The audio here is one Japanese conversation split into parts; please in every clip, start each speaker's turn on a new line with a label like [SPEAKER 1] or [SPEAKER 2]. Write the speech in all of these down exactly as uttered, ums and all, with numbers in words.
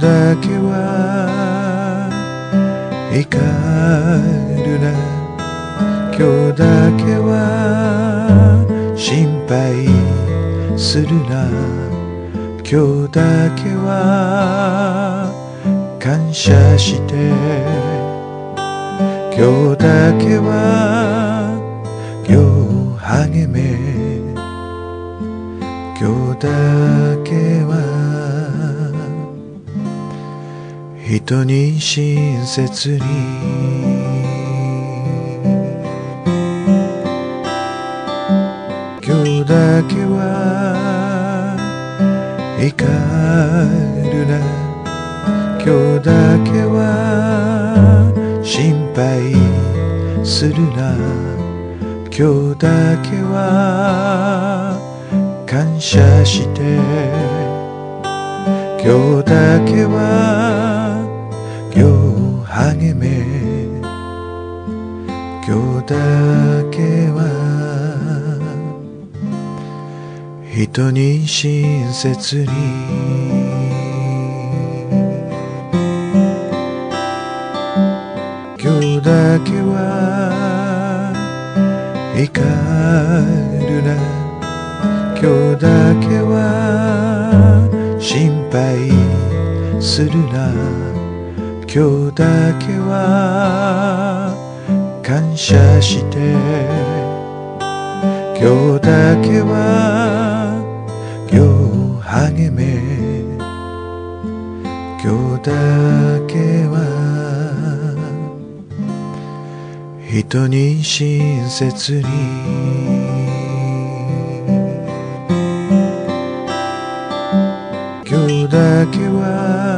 [SPEAKER 1] だけは怒るな、今日だけは心配するな、今日だけは感謝して、今日だけは今日励め、今日だけは人に親切に、今日だけは怒るな、今日だけは心配するな、今日だけは感謝して、今日だけは今日励め、今日だけは人に親切に、今日だけは怒るな、今日だけは心配するな、今日だけは感謝して、今日だけは今日励め、今日だけは人に親切に、今日だけは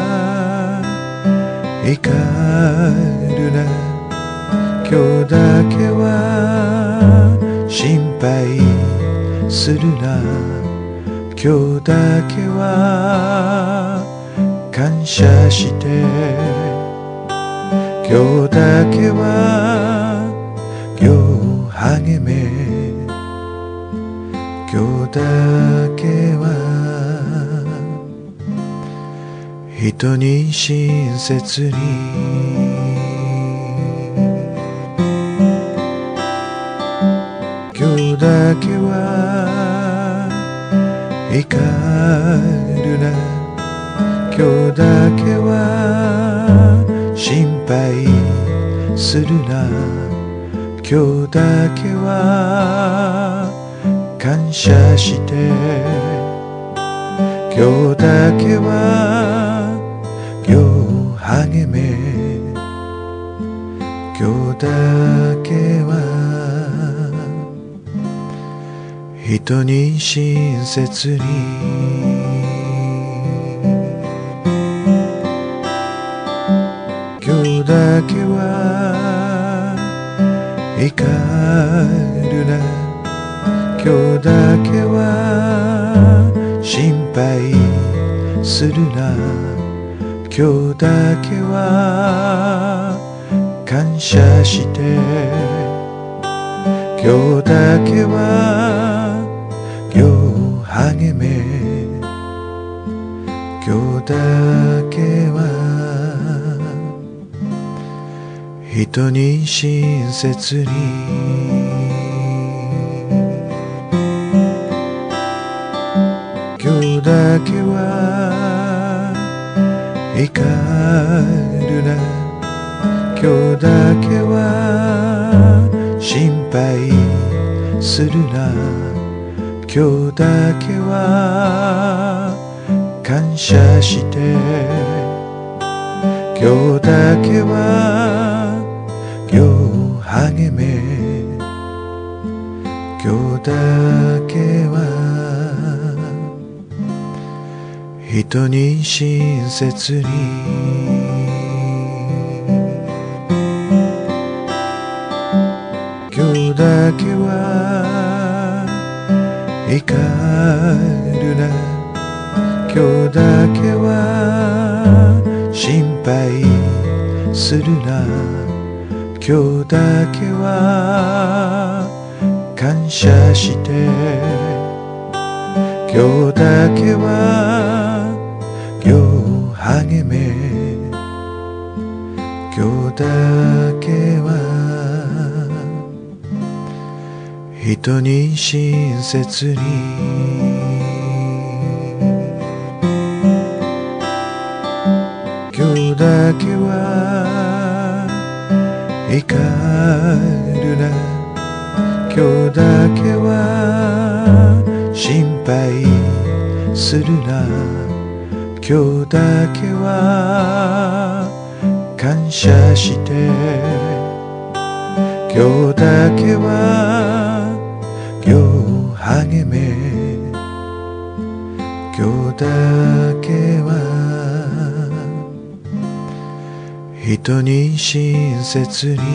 [SPEAKER 1] 怒るな、今日だけは心配するな、今日だけは感謝して、今日だけは今日励め、今日だけは人に親切に、今日だけは怒るな、今日だけは心配するな、今日だけは感謝して、今日だけは今日励め、今日だけは人に親切に、今日だけは怒るな、今日だけは心配するな、今日だけは感謝して、今日だけは今日励め、今日だけは人に親切に、今日だけは怒るな、今日だけは心配するな、今日だけは感謝して、今日だけは今日励め、今日だけは人に親切に、今日だけは怒るな、今日だけは心配するな、今日だけは感謝して、今日だけは今日励め今日だけは人に親切に今日だけは怒るな今日だけは心配するな今日だけは感謝して今日だけは今日励め今日だけは人に親切に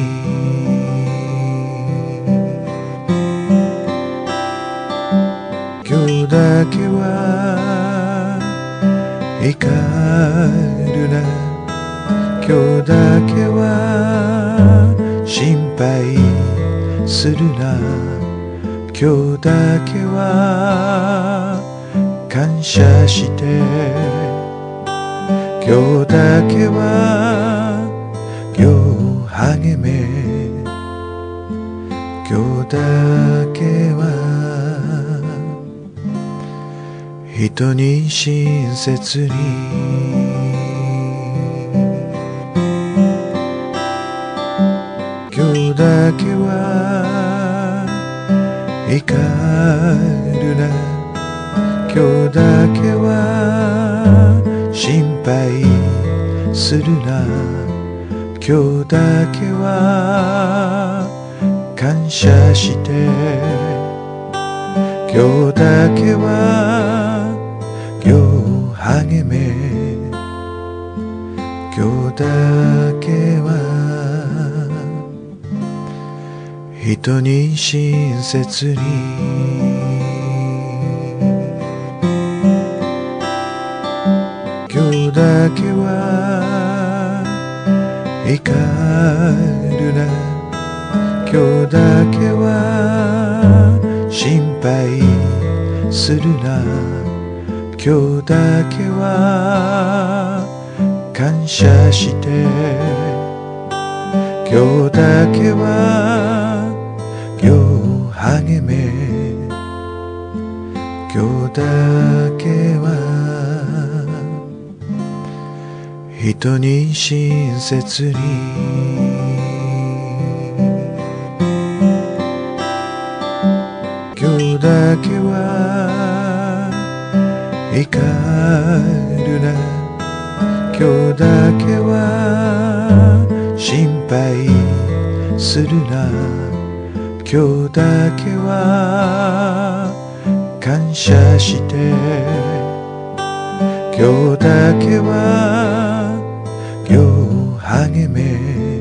[SPEAKER 1] 今日だけは怒るな今日だけは心配するな今日だけは感謝して今日だけは今日励め今日だけは人に親切に今日だけは怒るな今日だけは心配するな今日だけは感謝して今日だけは今日励め今日だけは人に親切に今日だけは怒るな今日だけは心配するな今日だけは感謝して今日だけは今日励め今日だけは人に親切に今日だけは怒るな今日だけは心配するな今日だけは感謝して今日だけは今日励め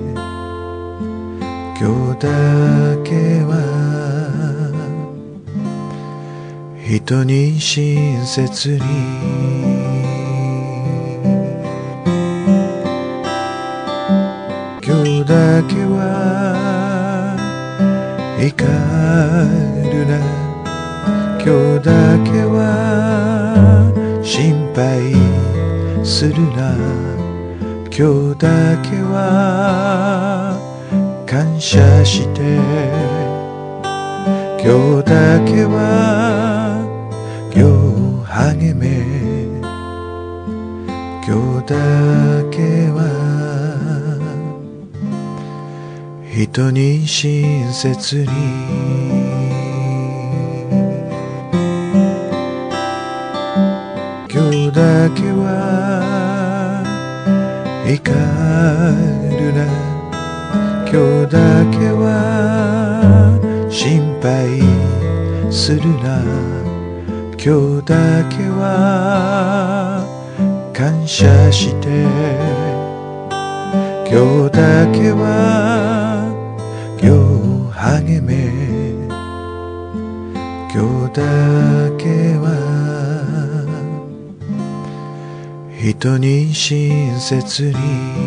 [SPEAKER 1] 今日だけは人に親切に今日だけは怒るな今日だけは心配するな今日だけは感謝して今日だけは今日励め今日だけは人に親切に今日だけは怒るな今日だけは心配するな今日だけは感謝して今日だけは今日励め今日だけは人に親切に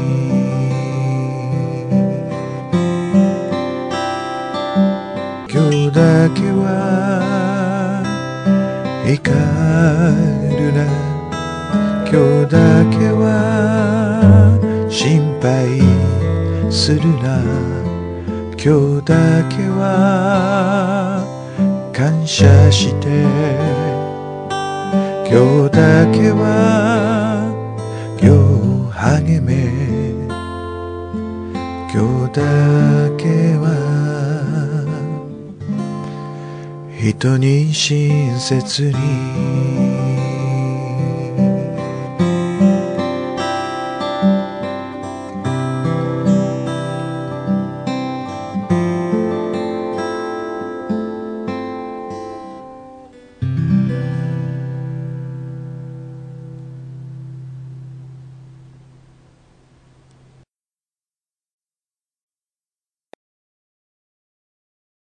[SPEAKER 1] 今日だけは怒るな今日今日だけは心配するな、今日だけは感謝して、今日だけは今日励め、今日だけは人に親切に